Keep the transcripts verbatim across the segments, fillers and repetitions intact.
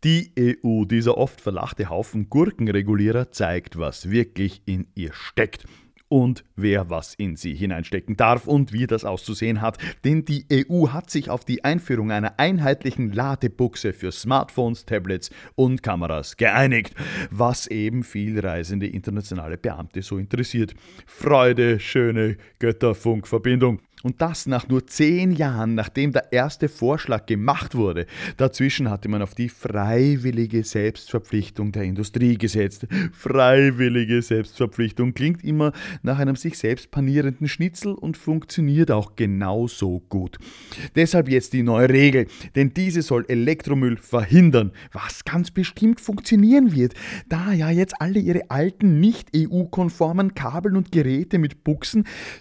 Die E U, dieser oft verlachte Haufen Gurkenregulierer, zeigt, was wirklich in ihr steckt. Und wer was in sie hineinstecken darf und wie das auszusehen hat. Denn die E U hat sich auf die Einführung einer einheitlichen Ladebuchse für Smartphones, Tablets und Kameras geeinigt, was eben viel reisende internationale Beamte so interessiert. Freude, schöne Götterfunkverbindung. Und das nach nur zehn Jahren, nachdem der erste Vorschlag gemacht wurde. Dazwischen hatte man auf die freiwillige Selbstverpflichtung der Industrie gesetzt. Freiwillige Selbstverpflichtung klingt immer nach einem sich selbst panierenden Schnitzel und funktioniert auch genauso gut. Deshalb jetzt die neue Regel, denn diese soll Elektromüll verhindern, was ganz bestimmt funktionieren wird, da ja jetzt alle ihre alten, nicht E U-konformen Kabel und Geräte mit Buchsen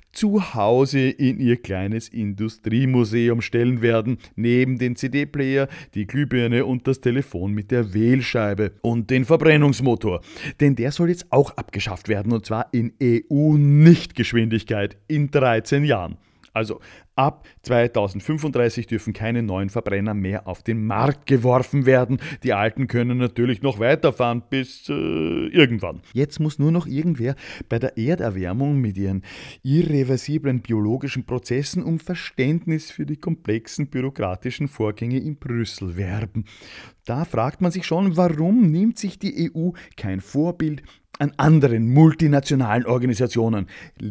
zu Hause in ihr kleines Industriemuseum stellen werden, neben den C D-Player, die Glühbirne und das Telefon mit der Wählscheibe und den Verbrennungsmotor. Denn der soll jetzt auch abgeschafft werden, und zwar in E U-Nichtgeschwindigkeit in dreizehn Jahren. Also ab zweitausendfünfunddreißig dürfen keine neuen Verbrenner mehr auf den Markt geworfen werden. Die alten können natürlich noch weiterfahren bis äh, irgendwann. Jetzt muss nur noch irgendwer bei der Erderwärmung mit ihren irreversiblen biologischen Prozessen um Verständnis für die komplexen bürokratischen Vorgänge in Brüssel werben. Da fragt man sich schon, warum nimmt sich die E U kein Vorbild an anderen multinationalen Organisationen,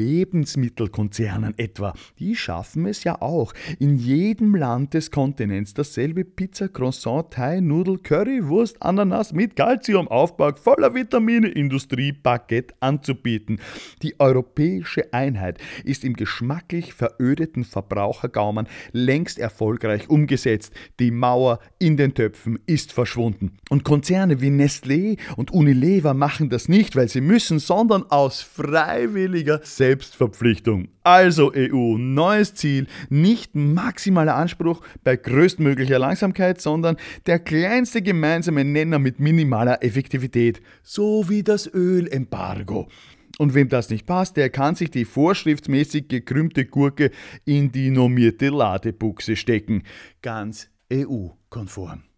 Lebensmittelkonzernen etwa. Die schaffen es ja auch, in jedem Land des Kontinents dasselbe Pizza, Croissant, Thai, Nudel, Curry, Wurst, Ananas mit Calciumaufbau voller Vitamine Industriebaguette anzubieten. Die europäische Einheit ist im geschmacklich verödeten Verbrauchergaumen längst erfolgreich umgesetzt. Die Mauer in den Töpfen ist verschwunden. Und Konzerne wie Nestlé und Unilever machen das nicht, weil sie müssen, sondern aus freiwilliger Selbstverpflichtung. Also E U, neues Ziel, nicht maximaler Anspruch bei größtmöglicher Langsamkeit, sondern der kleinste gemeinsame Nenner mit minimaler Effektivität, so wie das Ölembargo. Und wem das nicht passt, der kann sich die vorschriftsmäßig gekrümmte Gurke in die normierte Ladebuchse stecken. Ganz E U-konform.